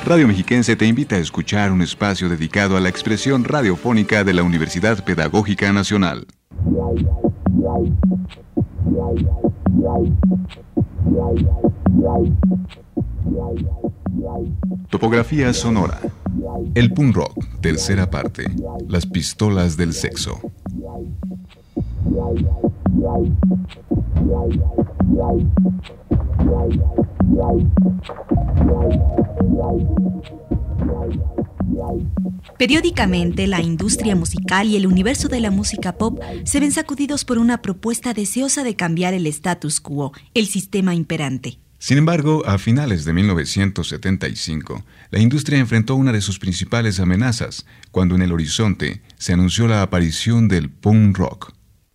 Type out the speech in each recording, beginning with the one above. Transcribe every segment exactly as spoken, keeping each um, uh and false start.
Radio Mexiquense te invita a escuchar un espacio dedicado a la expresión radiofónica de la Universidad Pedagógica Nacional. Topografía sonora. El punk rock, tercera parte. Las pistolas del sexo. Periódicamente, la industria musical y el universo de la música pop se ven sacudidos por una propuesta deseosa de cambiar el status quo, el sistema imperante. Sin embargo, a finales de mil novecientos setenta y cinco, la industria enfrentó una de sus principales amenazas, cuando en el horizonte se anunció la aparición del punk rock.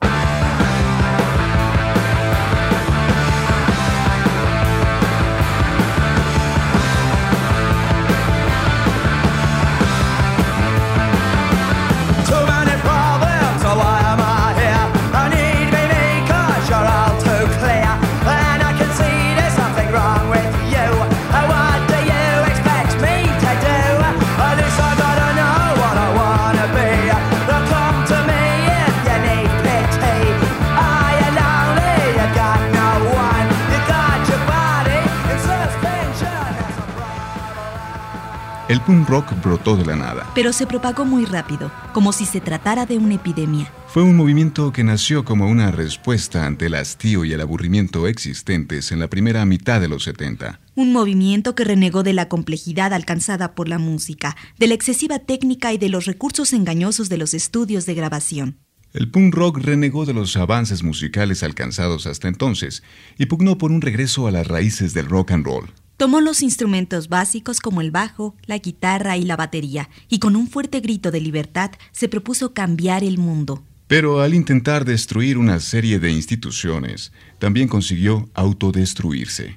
El punk rock brotó de la nada. Pero se propagó muy rápido, como si se tratara de una epidemia. Fue un movimiento que nació como una respuesta ante el hastío y el aburrimiento existentes en la primera mitad de los setenta. Un movimiento que renegó de la complejidad alcanzada por la música, de la excesiva técnica y de los recursos engañosos de los estudios de grabación. El punk rock renegó de los avances musicales alcanzados hasta entonces y pugnó por un regreso a las raíces del rock and roll. Tomó los instrumentos básicos como el bajo, la guitarra y la batería, y con un fuerte grito de libertad se propuso cambiar el mundo. Pero al intentar destruir una serie de instituciones, también consiguió autodestruirse.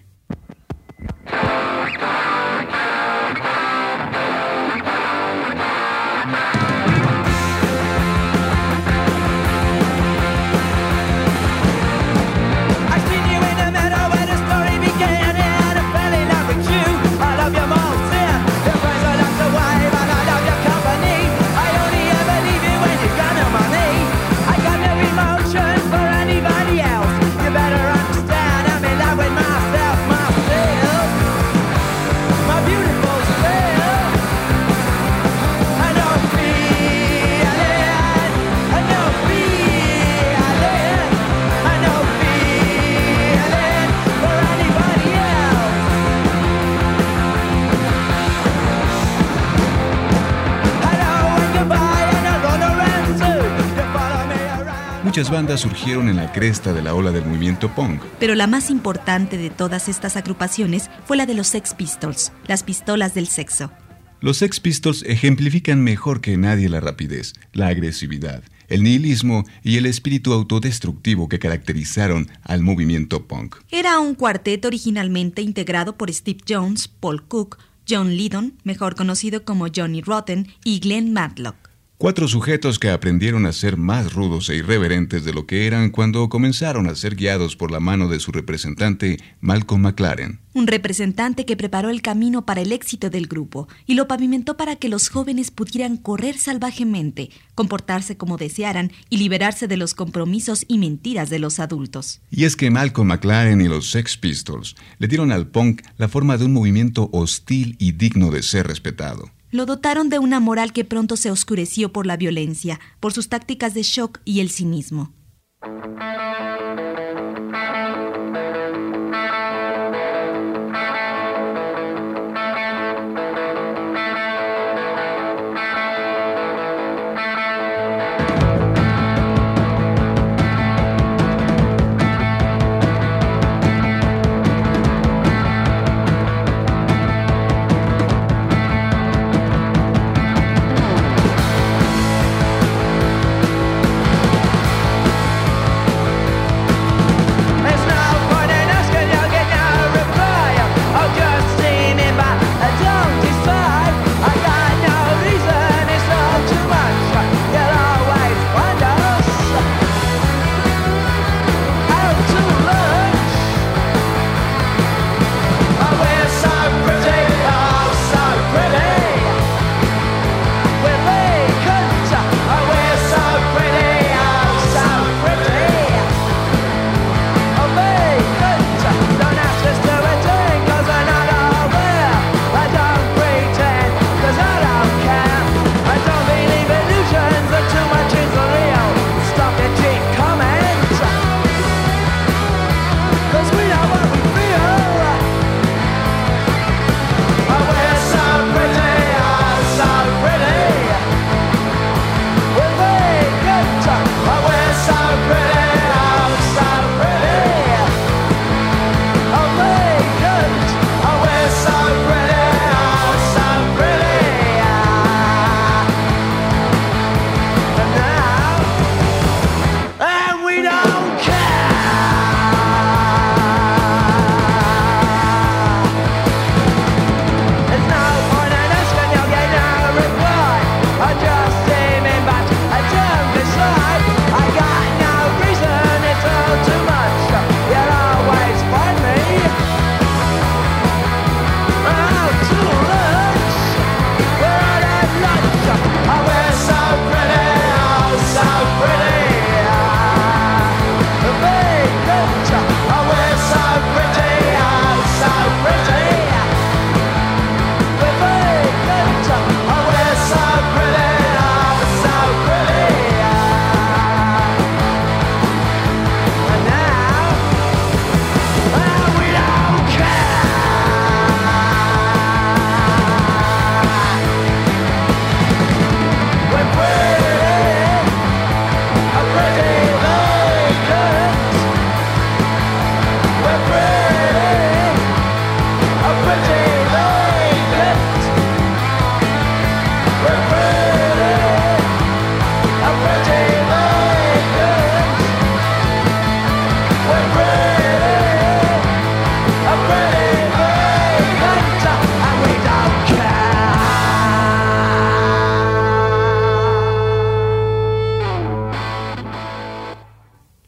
Muchas bandas surgieron en la cresta de la ola del movimiento punk. Pero la más importante de todas estas agrupaciones fue la de los Sex Pistols, las pistolas del sexo. Los Sex Pistols ejemplifican mejor que nadie la rapidez, la agresividad, el nihilismo y el espíritu autodestructivo que caracterizaron al movimiento punk. Era un cuarteto originalmente integrado por Steve Jones, Paul Cook, John Lydon, mejor conocido como Johnny Rotten, y Glenn Matlock. Cuatro sujetos que aprendieron a ser más rudos e irreverentes de lo que eran cuando comenzaron a ser guiados por la mano de su representante, Malcolm McLaren. Un representante que preparó el camino para el éxito del grupo y lo pavimentó para que los jóvenes pudieran correr salvajemente, comportarse como desearan y liberarse de los compromisos y mentiras de los adultos. Y es que Malcolm McLaren y los Sex Pistols le dieron al punk la forma de un movimiento hostil y digno de ser respetado. Lo dotaron de una moral que pronto se oscureció por la violencia, por sus tácticas de shock y el cinismo.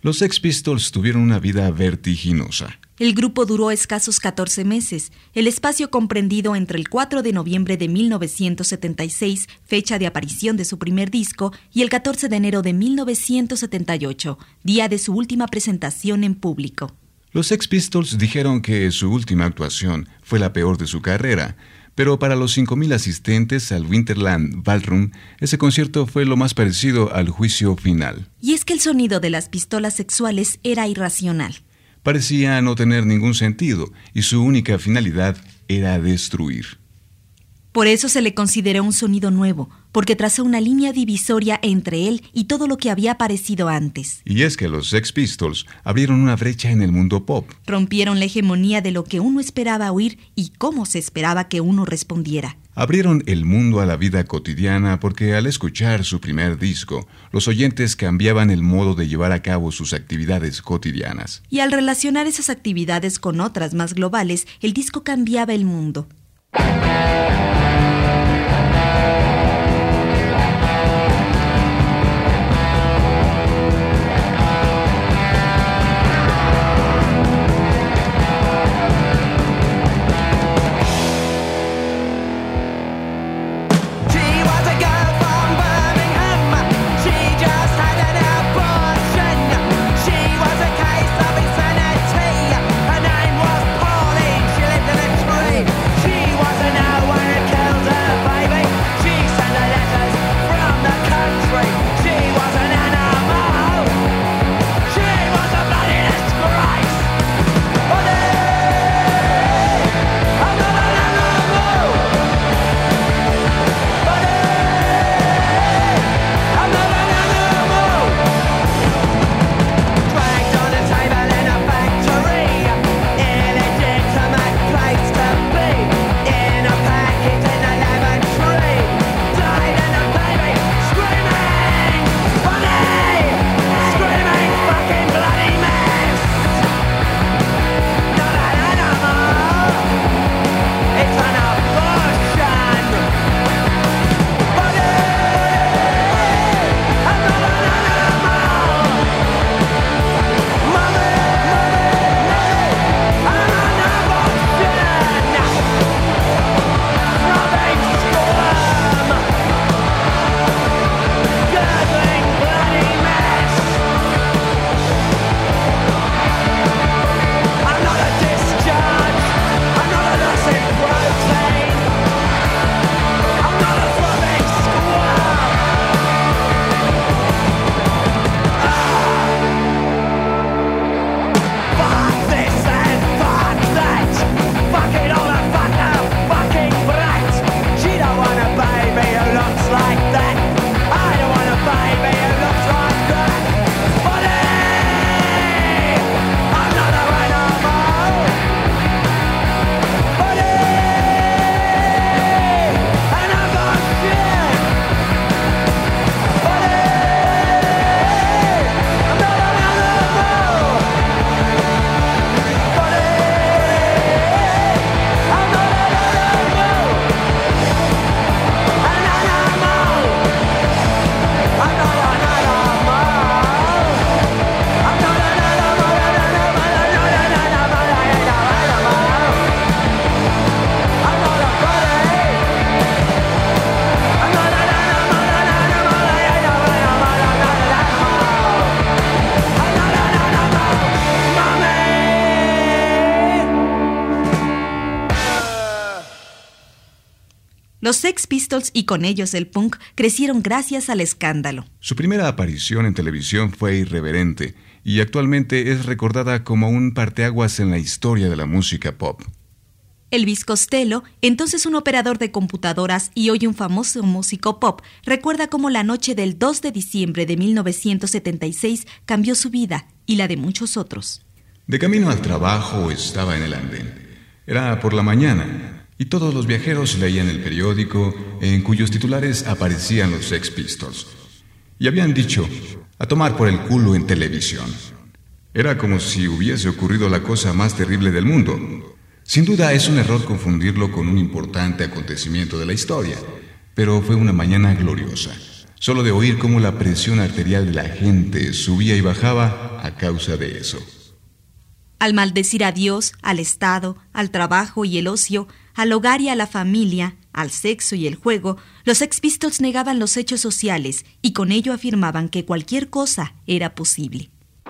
Los Sex Pistols tuvieron una vida vertiginosa. El grupo duró escasos catorce meses, el espacio comprendido entre el cuatro de noviembre de mil novecientos setenta y seis, fecha de aparición de su primer disco, y el catorce de enero de mil novecientos setenta y ocho, día de su última presentación en público. Los Sex Pistols dijeron que su última actuación fue la peor de su carrera, pero para los cinco mil asistentes al Winterland Ballroom, ese concierto fue lo más parecido al juicio final. Y es que el sonido de las pistolas sexuales era irracional. Parecía no tener ningún sentido y su única finalidad era destruir. Por eso se le consideró un sonido nuevo, porque trazó una línea divisoria entre él y todo lo que había aparecido antes. Y es que los Sex Pistols abrieron una brecha en el mundo pop. Rompieron la hegemonía de lo que uno esperaba oír y cómo se esperaba que uno respondiera. Abrieron el mundo a la vida cotidiana porque al escuchar su primer disco, los oyentes cambiaban el modo de llevar a cabo sus actividades cotidianas. Y al relacionar esas actividades con otras más globales, el disco cambiaba el mundo. Los Sex Pistols y con ellos el punk crecieron gracias al escándalo. Su primera aparición en televisión fue irreverente y actualmente es recordada como un parteaguas en la historia de la música pop. Elvis Costello, entonces un operador de computadoras y hoy un famoso músico pop, recuerda cómo la noche del dos de diciembre de mil novecientos setenta y seis cambió su vida y la de muchos otros. De camino al trabajo estaba en el andén. Era por la mañana y todos los viajeros leían el periódico en cuyos titulares aparecían los Sex Pistols. Y habían dicho, a tomar por el culo en televisión. Era como si hubiese ocurrido la cosa más terrible del mundo. Sin duda es un error confundirlo con un importante acontecimiento de la historia, pero fue una mañana gloriosa. Solo de oír cómo la presión arterial de la gente subía y bajaba, a causa de eso. Al maldecir a Dios, al Estado, al trabajo y el ocio, al hogar y a la familia, al sexo y el juego, los Sex Pistols negaban los hechos sociales y con ello afirmaban que cualquier cosa era posible.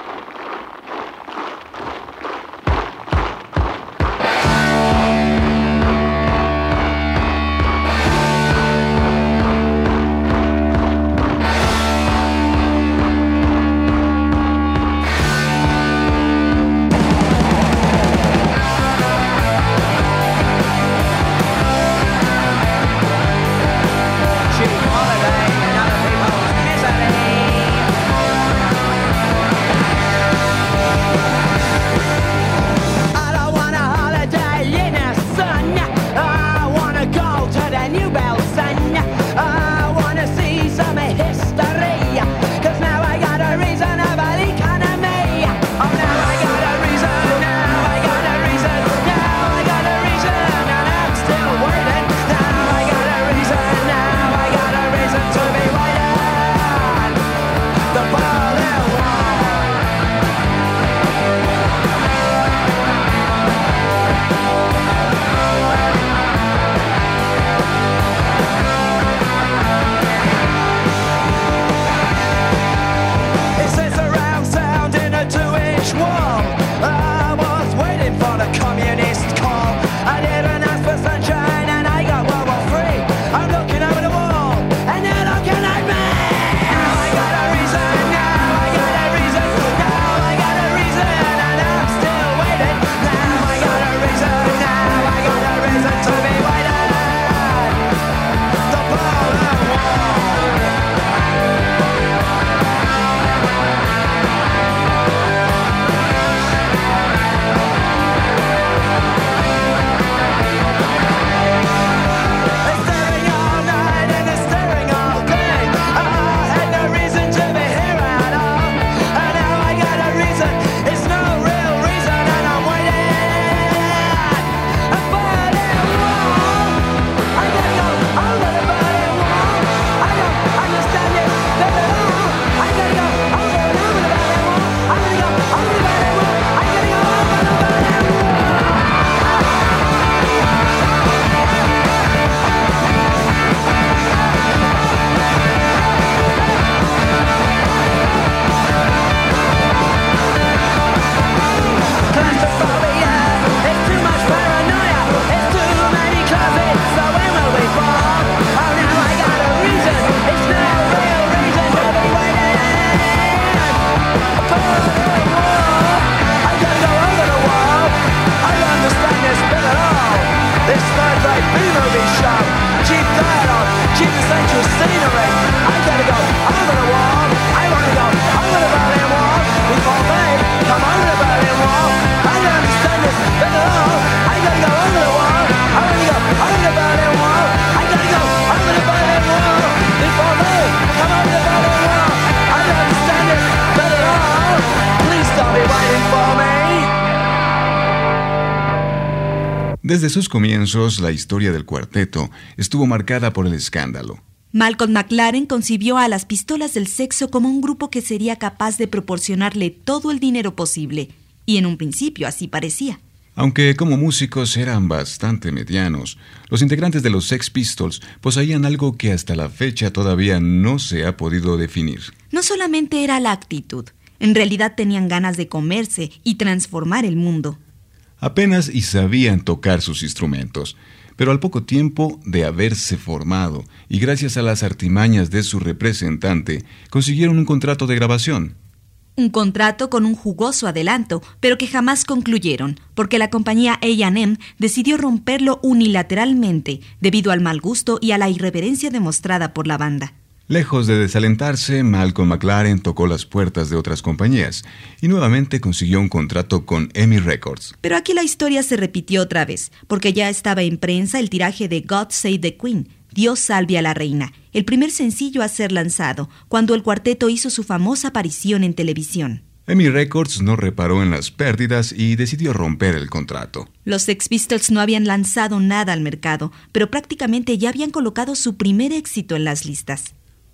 Desde sus comienzos, la historia del cuarteto estuvo marcada por el escándalo. Malcolm McLaren concibió a las Pistolas del Sexo como un grupo que sería capaz de proporcionarle todo el dinero posible, y en un principio así parecía. Aunque como músicos eran bastante medianos, los integrantes de los Sex Pistols poseían algo que hasta la fecha todavía no se ha podido definir. No solamente era la actitud, en realidad tenían ganas de comerse y transformar el mundo. Apenas y sabían tocar sus instrumentos, pero al poco tiempo de haberse formado y gracias a las artimañas de su representante, consiguieron un contrato de grabación. Un contrato con un jugoso adelanto, pero que jamás concluyeron, porque la compañía A and M decidió romperlo unilateralmente debido al mal gusto y a la irreverencia demostrada por la banda. Lejos de desalentarse, Malcolm McLaren tocó las puertas de otras compañías y nuevamente consiguió un contrato con E M I Records. Pero aquí la historia se repitió otra vez, porque ya estaba en prensa el tiraje de God Save the Queen, Dios salve a la reina, el primer sencillo a ser lanzado, cuando el cuarteto hizo su famosa aparición en televisión. E M I Records no reparó en las pérdidas y decidió romper el contrato. Los Sex Pistols no habían lanzado nada al mercado, pero prácticamente ya habían colocado su primer éxito en las listas.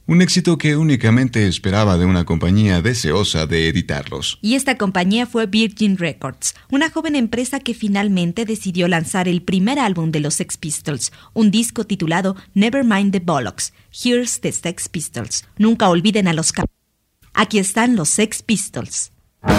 Un éxito que únicamente esperaba de una compañía deseosa de editarlos. Y esta compañía fue Virgin Records, una joven empresa que finalmente decidió lanzar el primer álbum de los Sex Pistols, un disco titulado Nevermind the Bollocks, Here's the Sex Pistols. Nunca olviden a los cap... Aquí están los Sex Pistols.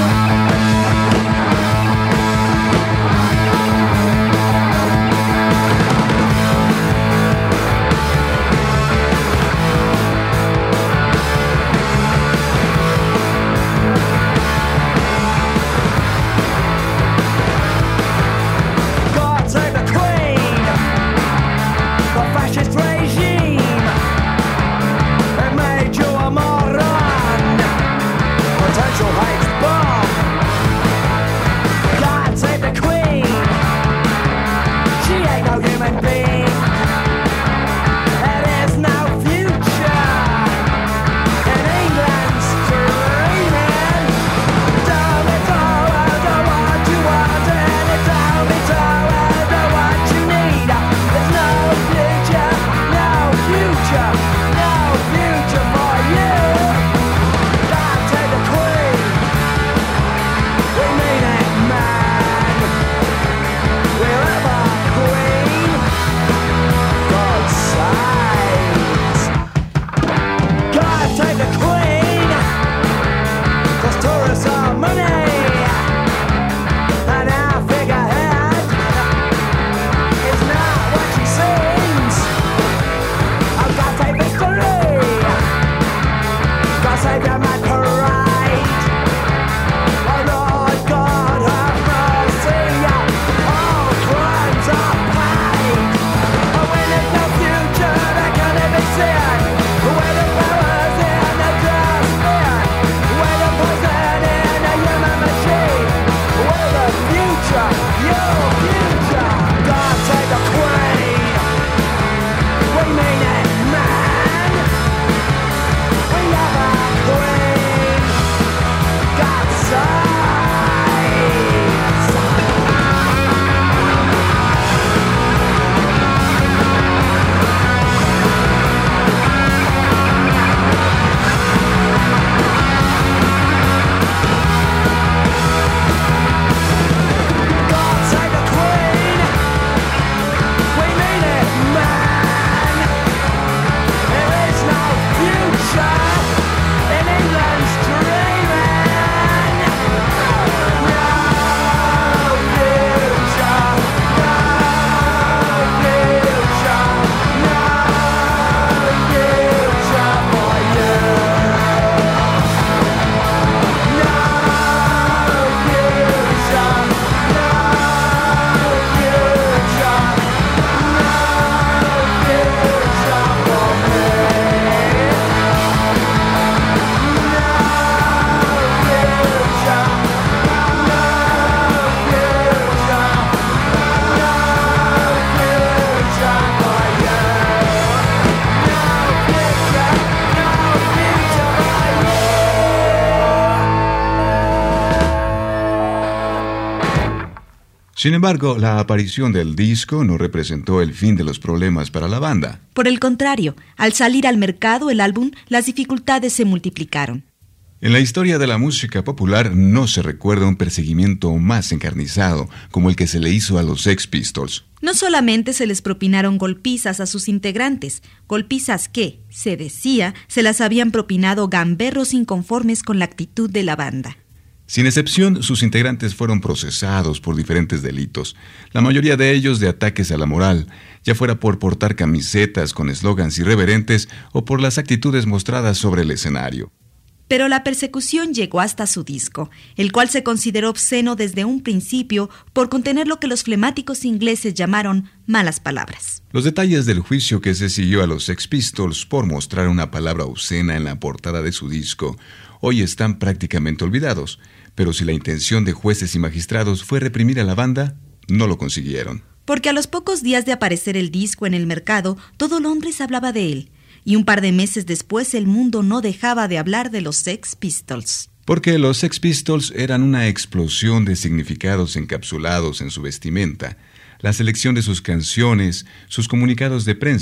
Sin embargo, la aparición del disco no representó el fin de los problemas para la banda. Por el contrario, al salir al mercado el álbum, las dificultades se multiplicaron. En la historia de la música popular no se recuerda un perseguimiento más encarnizado como el que se le hizo a los Sex Pistols. No solamente se les propinaron golpizas a sus integrantes, golpizas que, se decía, se las habían propinado gamberros inconformes con la actitud de la banda. Sin excepción, sus integrantes fueron procesados por diferentes delitos, la mayoría de ellos de ataques a la moral, ya fuera por portar camisetas con eslogans irreverentes o por las actitudes mostradas sobre el escenario. Pero la persecución llegó hasta su disco, el cual se consideró obsceno desde un principio por contener lo que los flemáticos ingleses llamaron malas palabras. Los detalles del juicio que se siguió a los Sex Pistols por mostrar una palabra obscena en la portada de su disco hoy están prácticamente olvidados, pero si la intención de jueces y magistrados fue reprimir a la banda, no lo consiguieron. Porque a los pocos días de aparecer el disco en el mercado, todo Londres hablaba de él. Y un par de meses después el mundo no dejaba de hablar de los Sex Pistols. Porque los Sex Pistols eran una explosión de significados encapsulados en su vestimenta, la selección de sus canciones, sus comunicados de prensa,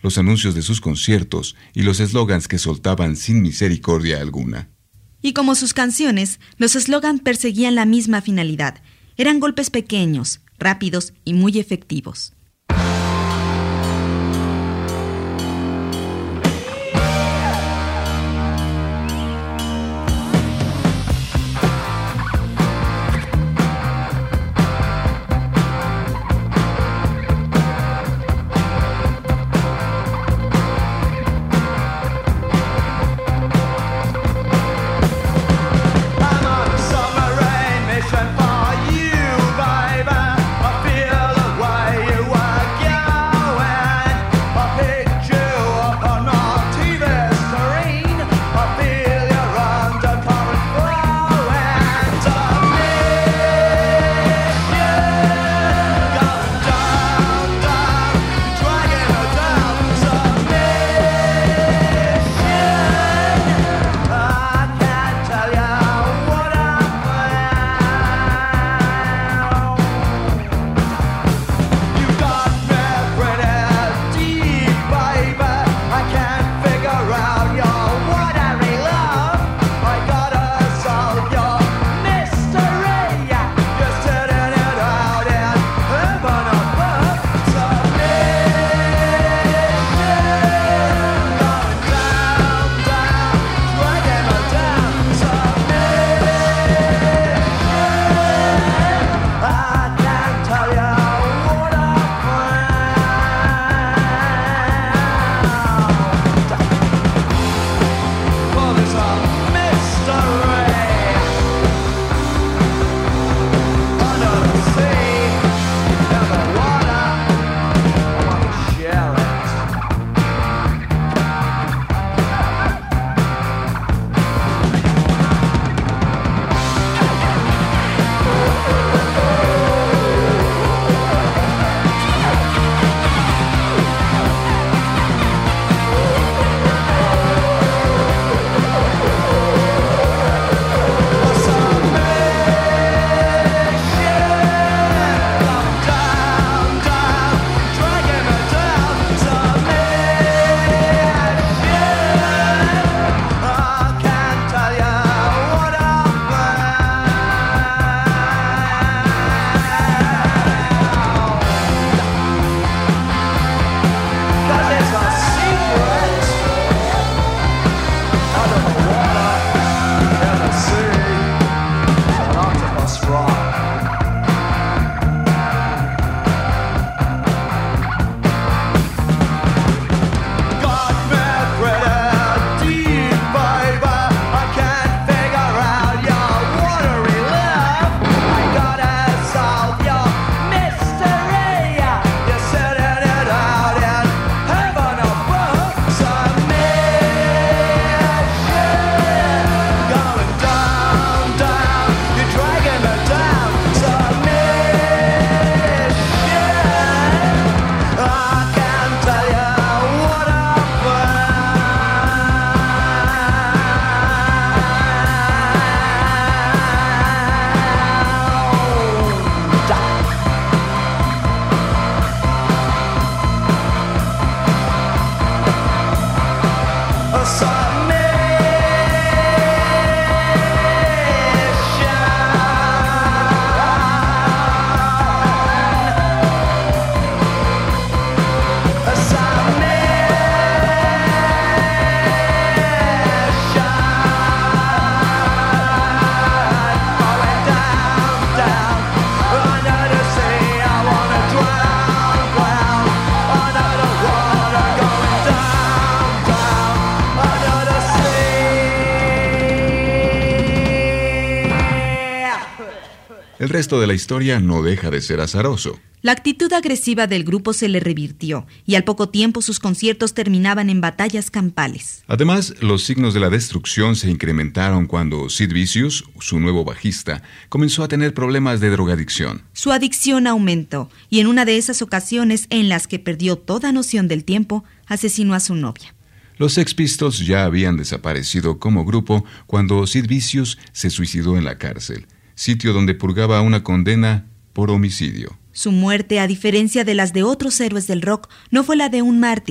los anuncios de sus conciertos y los eslogans que soltaban sin misericordia alguna. Y como sus canciones, los eslogans perseguían la misma finalidad. Eran golpes pequeños, rápidos y muy efectivos. El resto de la historia no deja de ser azaroso. La actitud agresiva del grupo se le revirtió y al poco tiempo sus conciertos terminaban en batallas campales. Además, los signos de la destrucción se incrementaron cuando Sid Vicious, su nuevo bajista, comenzó a tener problemas de drogadicción. Su adicción aumentó y en una de esas ocasiones en las que perdió toda noción del tiempo, asesinó a su novia. Los Sex Pistols ya habían desaparecido como grupo cuando Sid Vicious se suicidó en la cárcel, sitio donde purgaba una condena por homicidio. Su muerte, a diferencia de las de otros héroes del rock, no fue la de un mártir,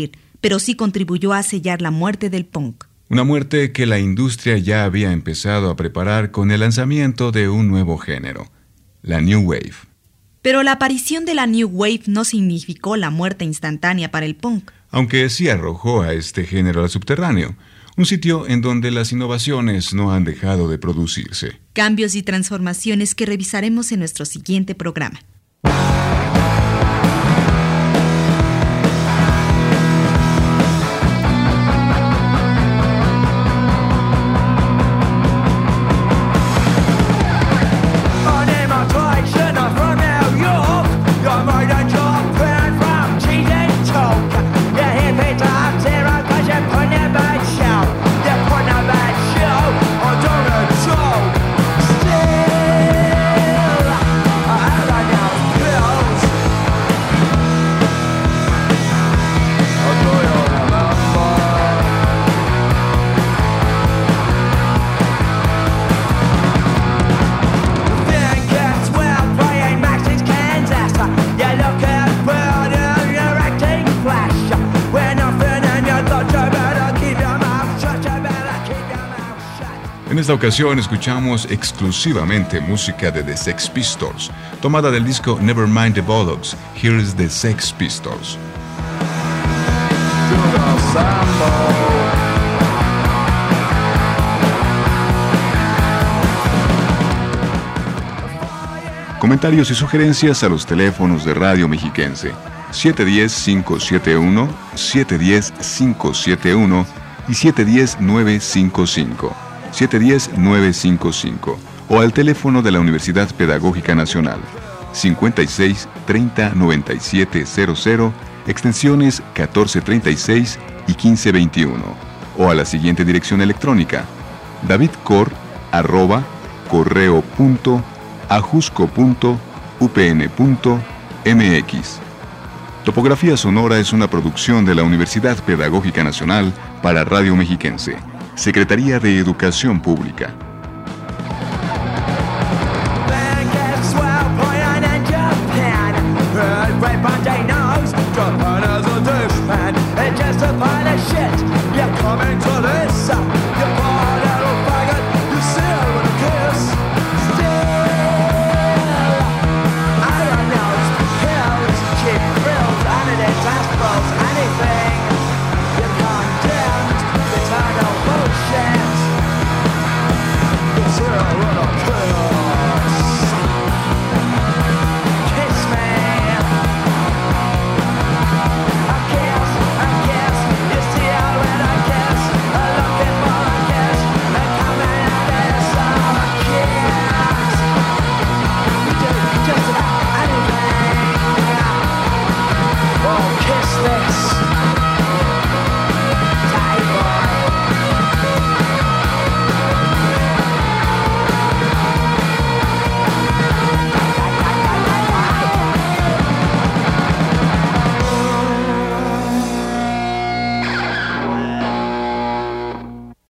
pero sí contribuyó a sellar la muerte del punk. Una muerte que la industria ya había empezado a preparar con el lanzamiento de un nuevo género, la New Wave. Pero la aparición de la New Wave no significó la muerte instantánea para el punk. Aunque sí arrojó a este género al subterráneo, un sitio en donde las innovaciones no han dejado de producirse. Cambios y transformaciones que revisaremos en nuestro siguiente programa. En esta ocasión escuchamos exclusivamente música de The Sex Pistols, tomada del disco Nevermind the Bollocks, Here's the Sex Pistols. Comentarios y sugerencias a los teléfonos de Radio Mexiquense siete uno cero, cinco siete uno, siete uno cero, cinco siete uno y siete uno cero, nueve cinco cinco. siete uno cero, nueve cinco cinco o al teléfono de la Universidad Pedagógica Nacional cincuenta y seis, treinta, noventa y siete cero cero, extensiones catorce treinta y seis y quince veintiuno, o a la siguiente dirección electrónica davidcor arroba correo punto ajusco punto u p n punto m x. Topografía Sonora es una producción de la Universidad Pedagógica Nacional para Radio Mexiquense, Secretaría de Educación Pública. Japan,